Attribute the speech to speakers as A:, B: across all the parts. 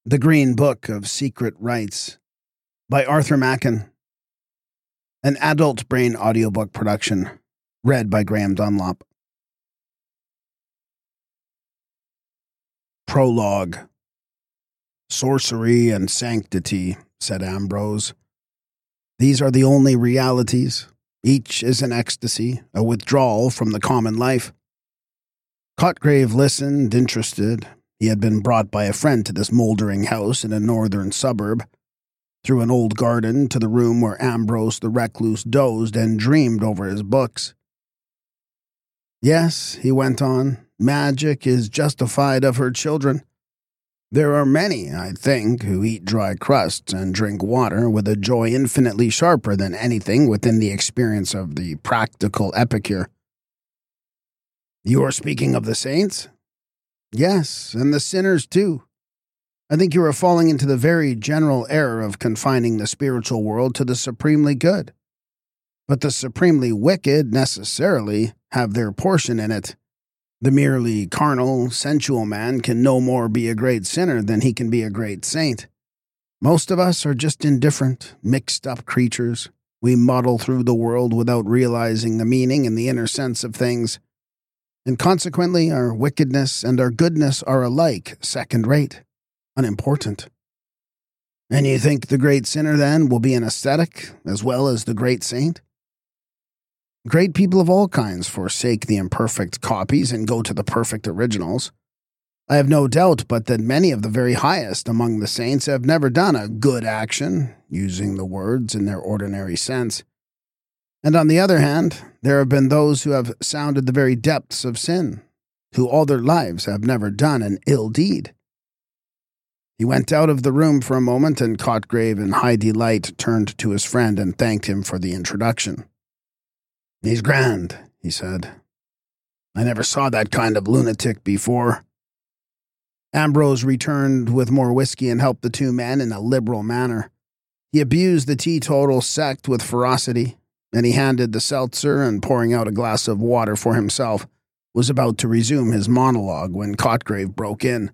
A: The Green Book of Secret Rites by Arthur Machen. An adult brain audiobook production. Read by Graham Dunlop. Prologue. Sorcery and sanctity, said Ambrose. These are the only realities. Each is an ecstasy, a withdrawal from the common life. Cotgrave listened, interested. He had been brought by a friend to this mouldering house in a northern suburb, through an old garden to the room where Ambrose the recluse dozed and dreamed over his books. Yes, he went on, magic is justified of her children. There are many, I think, who eat dry crusts and drink water with a joy infinitely sharper than anything within the experience of the practical epicure. You are speaking of the saints? Yes, and the sinners too. I think you are falling into the very general error of confining the spiritual world to the supremely good. But the supremely wicked necessarily have their portion in it. The merely carnal, sensual man can no more be a great sinner than he can be a great saint. Most of us are just indifferent, mixed-up creatures. We muddle through the world without realizing the meaning and the inner sense of things. And consequently, our wickedness and our goodness are alike second-rate, unimportant. And you think the great sinner, then, will be an ascetic as well as the great saint? Great people of all kinds forsake the imperfect copies and go to the perfect originals. I have no doubt but that many of the very highest among the saints have never done a good action, using the words in their ordinary sense. And on the other hand, there have been those who have sounded the very depths of sin, who all their lives have never done an ill deed. He went out of the room for a moment, and Cotgrave in high delight turned to his friend and thanked him for the introduction. He's grand, he said. I never saw that kind of lunatic before. Ambrose returned with more whiskey and helped the two men in a liberal manner. He abused the teetotal sect with ferocity. And he handed the seltzer and, pouring out a glass of water for himself, was about to resume his monologue when Cotgrave broke in.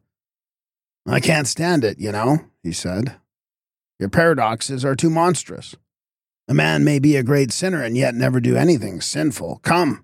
A: I can't stand it, you know, he said. Your paradoxes are too monstrous. A man may be a great sinner and yet never do anything sinful. Come.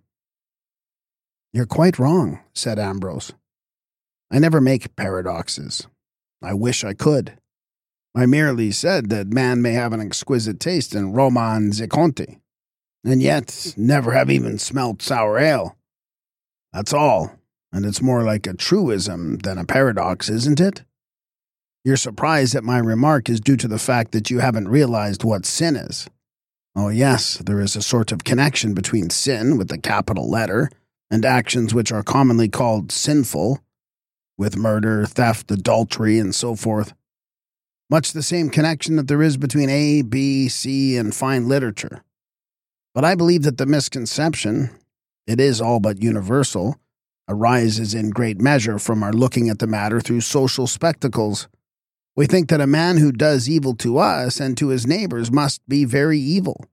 A: You're quite wrong, said Ambrose. I never make paradoxes. I wish I could. I merely said that man may have an exquisite taste in Roman Zicconti, and yet never have even smelt sour ale. That's all, and it's more like a truism than a paradox, isn't it? Your surprise at my remark is due to the fact that you haven't realized what sin is. Oh yes, there is a sort of connection between sin with the capital letter and actions which are commonly called sinful, with murder, theft, adultery, and so forth. Much the same connection that there is between A, B, C, and fine literature. But I believe that the misconception, it is all but universal, arises in great measure from our looking at the matter through social spectacles. We think that a man who does evil to us and to his neighbors must be very evil.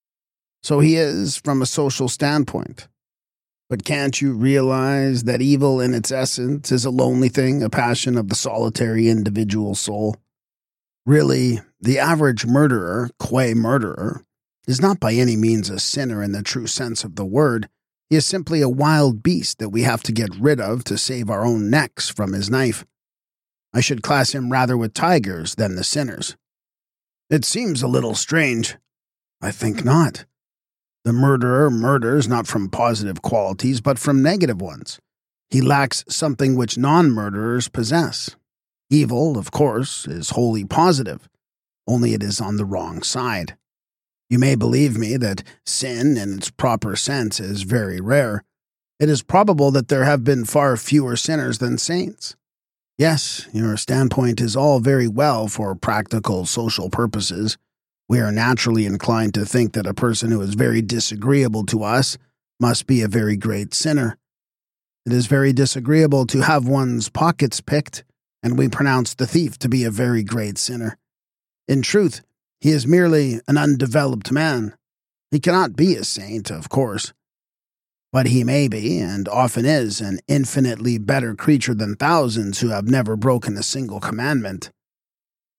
A: So he is from a social standpoint. But can't you realize that evil in its essence is a lonely thing, a passion of the solitary individual soul? Really, the average murderer, qua murderer, is not by any means a sinner in the true sense of the word. He is simply a wild beast that we have to get rid of to save our own necks from his knife. I should class him rather with tigers than the sinners. It seems a little strange. I think not. The murderer murders not from positive qualities, but from negative ones. He lacks something which non-murderers possess. Evil, of course, is wholly positive, only it is on the wrong side. You may believe me that sin in its proper sense is very rare. It is probable that there have been far fewer sinners than saints. Yes, your standpoint is all very well for practical social purposes. We are naturally inclined to think that a person who is very disagreeable to us must be a very great sinner. It is very disagreeable to have one's pockets picked, and we pronounce the thief to be a very great sinner. In truth, he is merely an undeveloped man. He cannot be a saint, of course. But he may be, and often is, an infinitely better creature than thousands who have never broken a single commandment.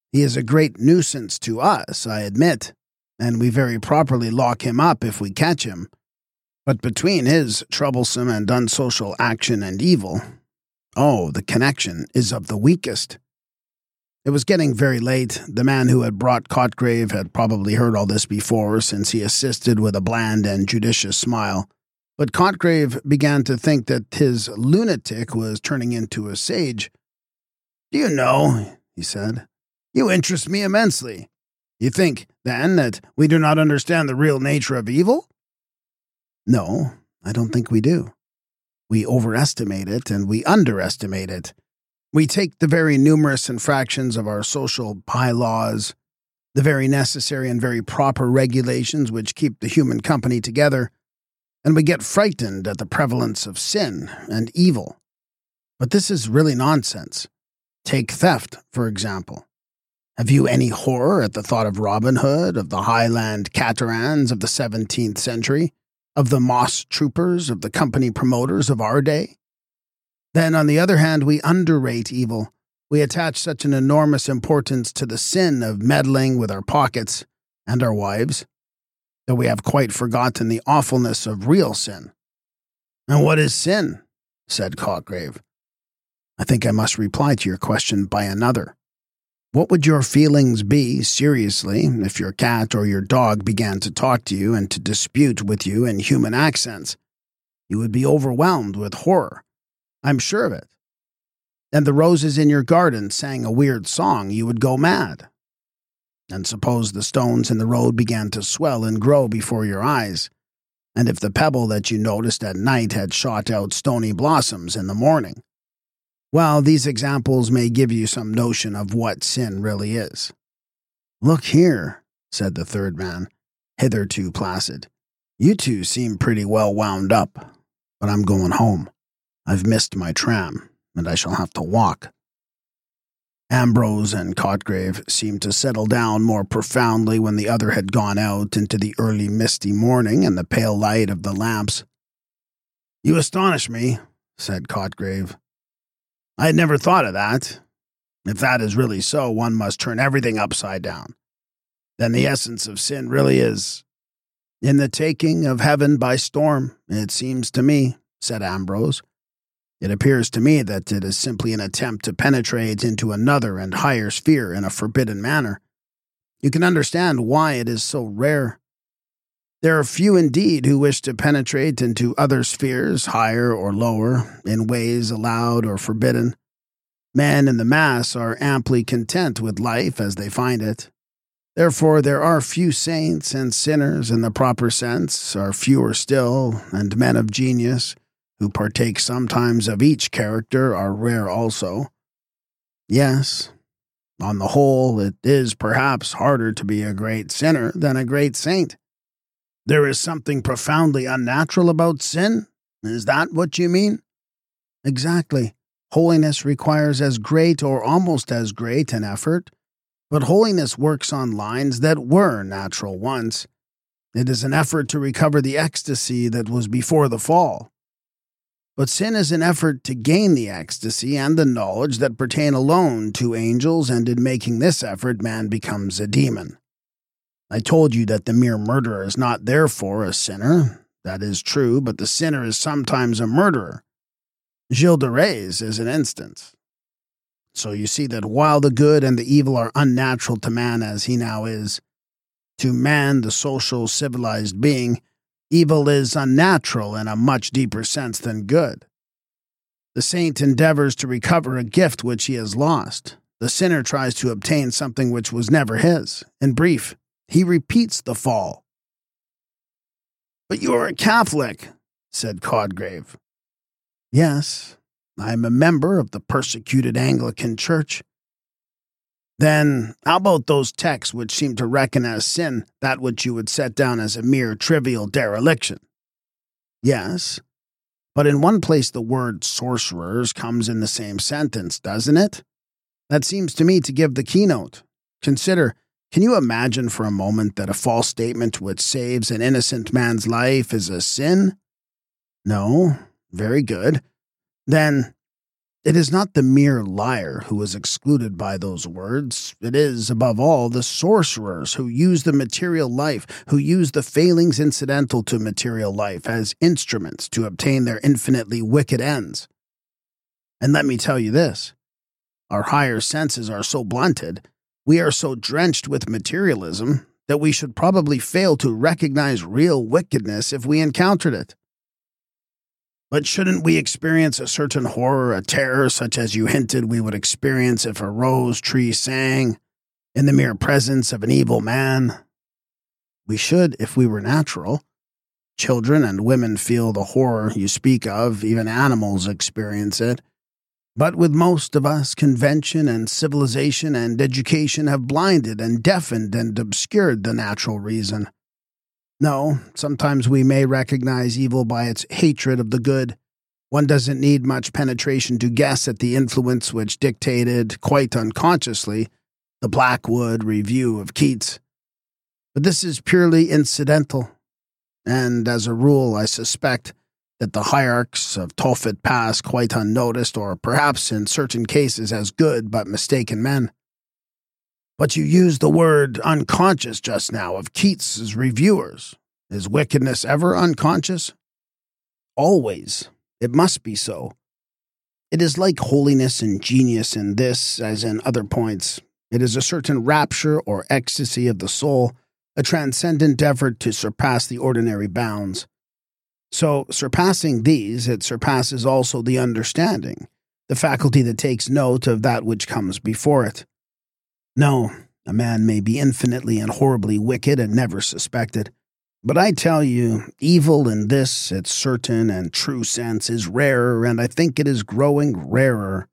A: He is a great nuisance to us, I admit, and we very properly lock him up if we catch him. But between his troublesome and unsocial action and evil, the connection is of the weakest. It was getting very late. The man who had brought Cotgrave had probably heard all this before, since he assisted with a bland and judicious smile. But Cotgrave began to think that his lunatic was turning into a sage. "Do you know," he said, "you interest me immensely. You think, then, that we do not understand the real nature of evil?" "No, I don't think we do. We overestimate it and we underestimate it. We take the very numerous infractions of our social bylaws, the very necessary and very proper regulations which keep the human company together, and we get frightened at the prevalence of sin and evil. But this is really nonsense. Take theft, for example. Have you any horror at the thought of Robin Hood, of the Highland Caterans of the 17th century, of the moss troopers, of the company promoters of our day? Then, on the other hand, we underrate evil. We attach such an enormous importance to the sin of meddling with our pockets and our wives, that we have quite forgotten the awfulness of real sin." "And what is sin?" said Cotgrave. "I think I must reply to your question by another. What would your feelings be, seriously, if your cat or your dog began to talk to you and to dispute with you in human accents? You would be overwhelmed with horror. I'm sure of it. And the roses in your garden sang a weird song, you would go mad. And suppose the stones in the road began to swell and grow before your eyes, and if the pebble that you noticed at night had shot out stony blossoms in the morning. Well, these examples may give you some notion of what sin really is." "Look here," said the third man, hitherto placid. "You two seem pretty well wound up, but I'm going home. I've missed my tram, and I shall have to walk." Ambrose and Cotgrave seemed to settle down more profoundly when the other had gone out into the early misty morning and the pale light of the lamps. "You astonish me," said Cotgrave. "I had never thought of that. If that is really so, one must turn everything upside down. Then the essence of sin really is in the taking of heaven by storm, it seems to me," said Ambrose. "It appears to me that it is simply an attempt to penetrate into another and higher sphere in a forbidden manner. You can understand why it is so rare. There are few indeed who wish to penetrate into other spheres, higher or lower, in ways allowed or forbidden. Men in the mass are amply content with life as they find it. Therefore there are few saints, and sinners in the proper sense are fewer still, and men of genius, who partake sometimes of each character, are rare also. Yes, on the whole, it is perhaps harder to be a great sinner than a great saint. There is something profoundly unnatural about sin? Is that what you mean?" "Exactly. Holiness requires as great or almost as great an effort, but holiness works on lines that were natural once. It is an effort to recover the ecstasy that was before the fall. But sin is an effort to gain the ecstasy and the knowledge that pertain alone to angels, and in making this effort man becomes a demon. I told you that the mere murderer is not therefore a sinner. That is true, but the sinner is sometimes a murderer. Gilles de Rais is an instance. So you see that while the good and the evil are unnatural to man as he now is, to man, the social, civilized being, evil is unnatural in a much deeper sense than good. The saint endeavors to recover a gift which he has lost. The sinner tries to obtain something which was never his. In brief, he repeats the fall." "But you are a Catholic," said Cotgrave. "Yes, I am a member of the persecuted Anglican Church." "Then how about those texts which seem to reckon as sin that which you would set down as a mere trivial dereliction?" "Yes, but in one place the word sorcerers comes in the same sentence, doesn't it? That seems to me to give the keynote. Consider, can you imagine for a moment that a false statement which saves an innocent man's life is a sin? No? Very good. Then, It is not the mere liar who is excluded by those words. It is, above all, the sorcerers who use the material life, who use the failings incidental to material life as instruments to obtain their infinitely wicked ends. And let me tell you this, our higher senses are so blunted, we are so drenched with materialism, that we should probably fail to recognize real wickedness if we encountered it. But shouldn't we experience a certain horror, a terror, such as you hinted we would experience if a rose tree sang in the mere presence of an evil man? We should if we were natural. Children and women feel the horror you speak of, even animals experience it. But with most of us, convention and civilization and education have blinded and deafened and obscured the natural reason. No, sometimes we may recognize evil by its hatred of the good. One doesn't need much penetration to guess at the influence which dictated, quite unconsciously, the Blackwood Review of Keats. But this is purely incidental, and as a rule I suspect that the hierarchs of Tophet pass quite unnoticed, or perhaps in certain cases as good but mistaken men. But you used the word unconscious just now of Keats's reviewers. Is wickedness ever unconscious? Always. It must be so. It is like holiness and genius in this, as in other points. It is a certain rapture or ecstasy of the soul, a transcendent effort to surpass the ordinary bounds. So, surpassing these, it surpasses also the understanding, the faculty that takes note of that which comes before it. No, a man may be infinitely and horribly wicked and never suspected. But I tell you, evil in this, its certain and true sense, is rarer, and I think it is growing rarer.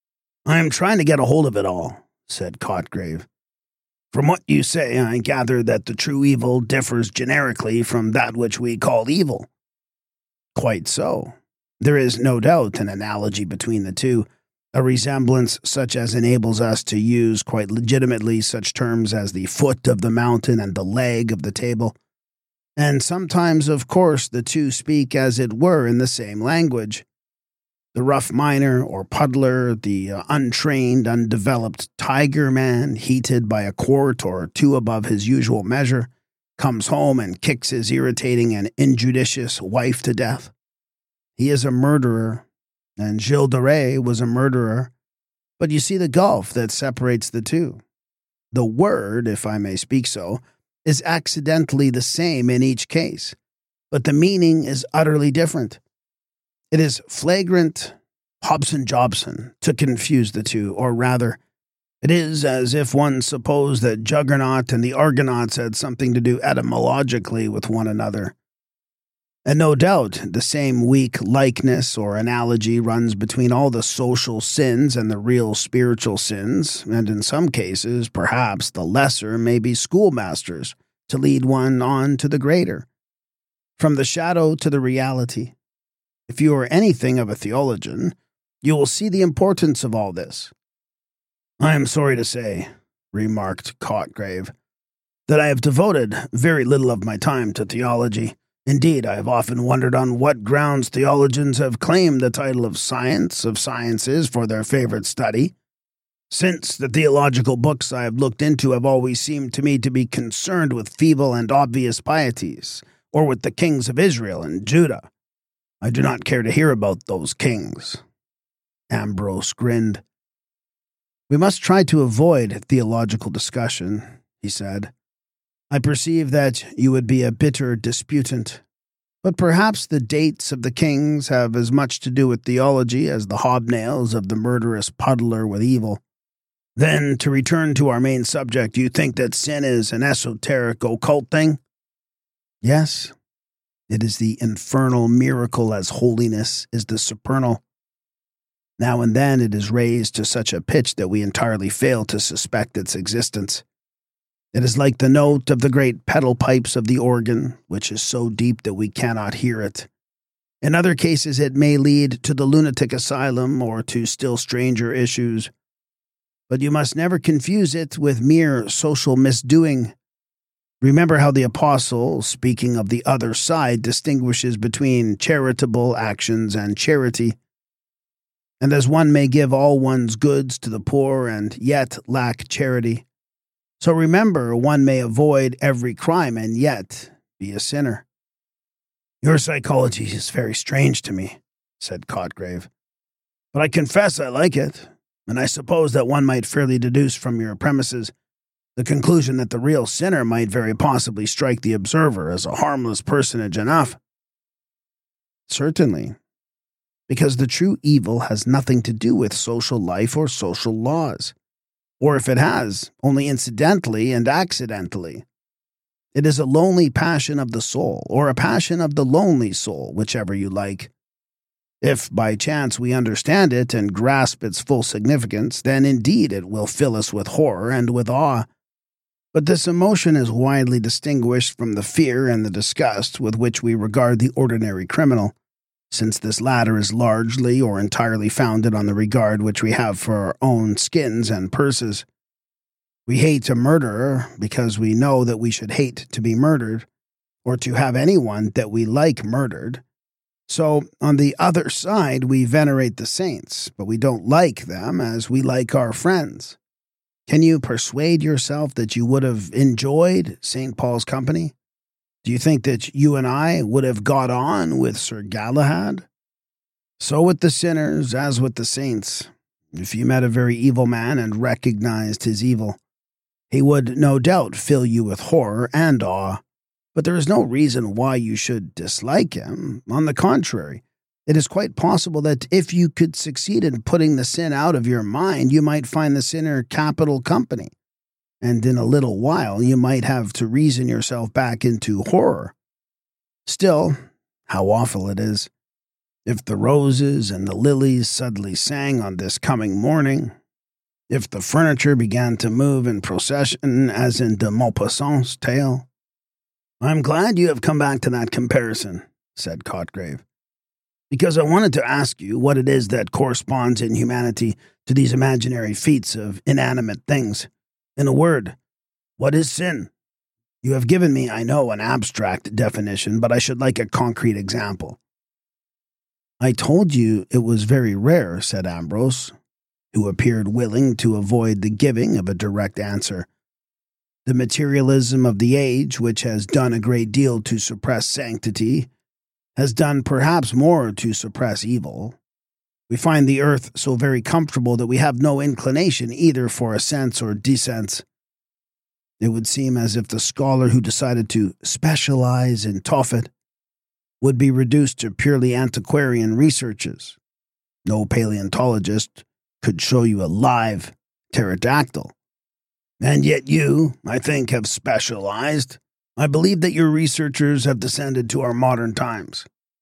A: I am trying to get a hold of it all, said Cotgrave. From what you say, I gather that the true evil differs generically from that which we call evil. Quite so. There is no doubt an analogy between the two, a resemblance such as enables us to use quite legitimately such terms as the foot of the mountain and the leg of the table. And sometimes, of course, the two speak as it were in the same language. The rough miner or puddler, the untrained, undeveloped tiger man, heated by a quart or two above his usual measure, comes home and kicks his irritating and injudicious wife to death. He is a murderer, and Gilles de Rais was a murderer. But you see the gulf that separates the two. The word, if I may speak so, is accidentally the same in each case, but the meaning is utterly different. It is flagrant Hobson-Jobson to confuse the two, or rather, it is as if one supposed that Juggernaut and the Argonauts had something to do etymologically with one another. And no doubt the same weak likeness or analogy runs between all the social sins and the real spiritual sins, and in some cases, perhaps, the lesser may be schoolmasters to lead one on to the greater. From the shadow to the reality. If you are anything of a theologian, you will see the importance of all this. I am sorry to say, remarked Cotgrave, that I have devoted very little of my time to theology. Indeed, I have often wondered on what grounds theologians have claimed the title of sciences for their favorite study, since the theological books I have looked into have always seemed to me to be concerned with feeble and obvious pieties, or with the kings of Israel and Judah. I do not care to hear about those kings. Ambrose grinned. We must try to avoid theological discussion, he said. I perceive that you would be a bitter disputant, but perhaps the dates of the kings have as much to do with theology as the hobnails of the murderous puddler with evil. Then, to return to our main subject, you think that sin is an esoteric occult thing? Yes. It is the infernal miracle as holiness is the supernal. Now and then it is raised to such a pitch that we entirely fail to suspect its existence. It is like the note of the great pedal pipes of the organ, which is so deep that we cannot hear it. In other cases it may lead to the lunatic asylum or to still stranger issues. But you must never confuse it with mere social misdoing. Remember how the apostle, speaking of the other side, distinguishes between charitable actions and charity. And as one may give all one's goods to the poor and yet lack charity, so remember, one may avoid every crime and yet be a sinner. Your psychology is very strange to me, said Cotgrave. But I confess I like it, and I suppose that one might fairly deduce from your premises the conclusion that the real sinner might very possibly strike the observer as a harmless personage enough. Certainly, because the true evil has nothing to do with social life or social laws. Or if it has, only incidentally and accidentally. It is a lonely passion of the soul, or a passion of the lonely soul, whichever you like. If by chance we understand it and grasp its full significance, then indeed it will fill us with horror and with awe. But this emotion is widely distinguished from the fear and the disgust with which we regard the ordinary criminal, since this latter is largely or entirely founded on the regard which we have for our own skins and purses. We hate a murderer because we know that we should hate to be murdered, or to have anyone that we like murdered. So, on the other side, we venerate the saints, but we don't like them as we like our friends. Can you persuade yourself that you would have enjoyed St. Paul's company? Do you think that you and I would have got on with Sir Galahad? So with the sinners as with the saints. If you met a very evil man and recognized his evil, he would no doubt fill you with horror and awe. But there is no reason why you should dislike him. On the contrary, it is quite possible that if you could succeed in putting the sin out of your mind, you might find the sinner capital company. And in a little while you might have to reason yourself back into horror. Still, how awful it is. If the roses and the lilies suddenly sang on this coming morning, if the furniture began to move in procession as in de Maupassant's tale. I'm glad you have come back to that comparison, said Cotgrave, because I wanted to ask you what it is that corresponds in humanity to these imaginary feats of inanimate things. In a word, what is sin? You have given me, I know, an abstract definition, but I should like a concrete example. I told you it was very rare, said Ambrose, who appeared willing to avoid the giving of a direct answer. The materialism of the age, which has done a great deal to suppress sanctity, has done perhaps more to suppress evil. We find the earth so very comfortable that we have no inclination either for ascents or descents. It would seem as if the scholar who decided to specialize in Tophet would be reduced to purely antiquarian researches. No paleontologist could show you a live pterodactyl. And yet you, I think, have specialized. I believe that your researchers have descended to our modern times.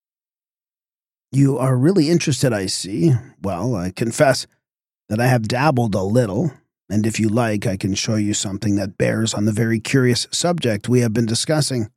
A: You are really interested, I see. Well, I confess that I have dabbled a little, and if you like, I can show you something that bears on the very curious subject we have been discussing.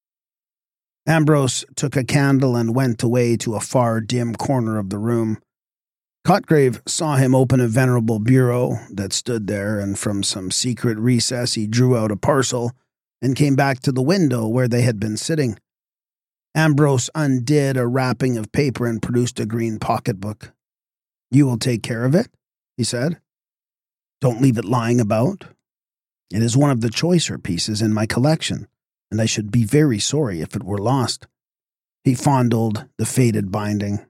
A: Ambrose took a candle and went away to a far dim corner of the room. Cotgrave saw him open a venerable bureau that stood there, and from some secret recess he drew out a parcel and came back to the window where they had been sitting. Ambrose undid a wrapping of paper and produced a green pocketbook. You will take care of it, he said. Don't leave it lying about. It is one of the choicer pieces in my collection, and I should be very sorry if it were lost. He fondled the faded binding.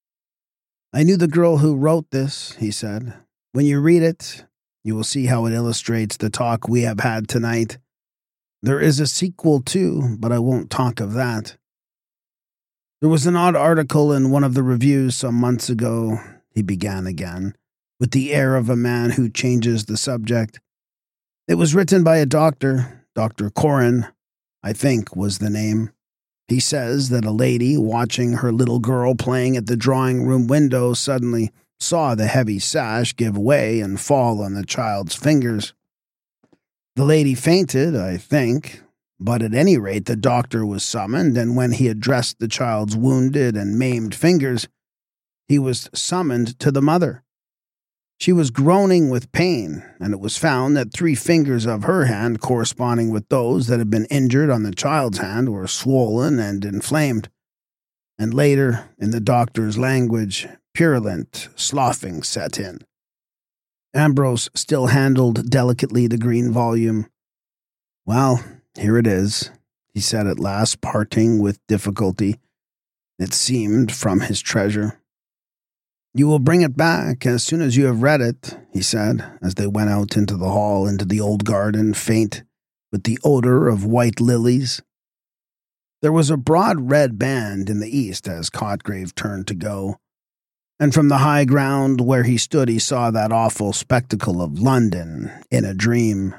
A: I knew the girl who wrote this, he said. When you read it, you will see how it illustrates the talk we have had tonight. There is a sequel too, but I won't talk of that. There was an odd article in one of the reviews some months ago, he began again, with the air of a man who changes the subject. It was written by a doctor, Dr. Corin, I think was the name. He says that a lady watching her little girl playing at the drawing room window suddenly saw the heavy sash give way and fall on the child's fingers. The lady fainted, I think, but at any rate the doctor was summoned, and when he addressed the child's wounded and maimed fingers, he was summoned to the mother. She was groaning with pain, and it was found that 3 fingers of her hand corresponding with those that had been injured on the child's hand were swollen and inflamed, and later, in the doctor's language, purulent sloughing set in. Ambrose still handled delicately the green volume. "Well, here it is," he said at last, parting with difficulty, it seemed, from his treasure. "You will bring it back as soon as you have read it," he said, as they went out into the hall, into the old garden, faint with the odor of white lilies. There was a broad red band in the east as Cotgrave turned to go, and from the high ground where he stood he saw that awful spectacle of London in a dream.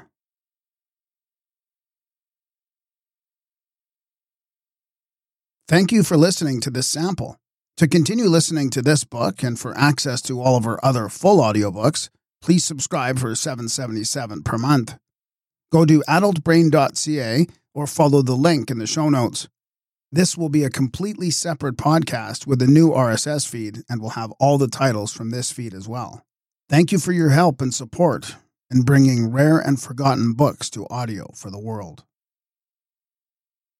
A: Thank you for listening to this sample. To continue listening to this book and for access to all of our other full audiobooks, please subscribe for $7.77 per month. Go to adultbrain.ca or follow the link in the show notes. This will be a completely separate podcast with a new RSS feed and will have all the titles from this feed as well. Thank you for your help and support in bringing rare and forgotten books to audio for the world.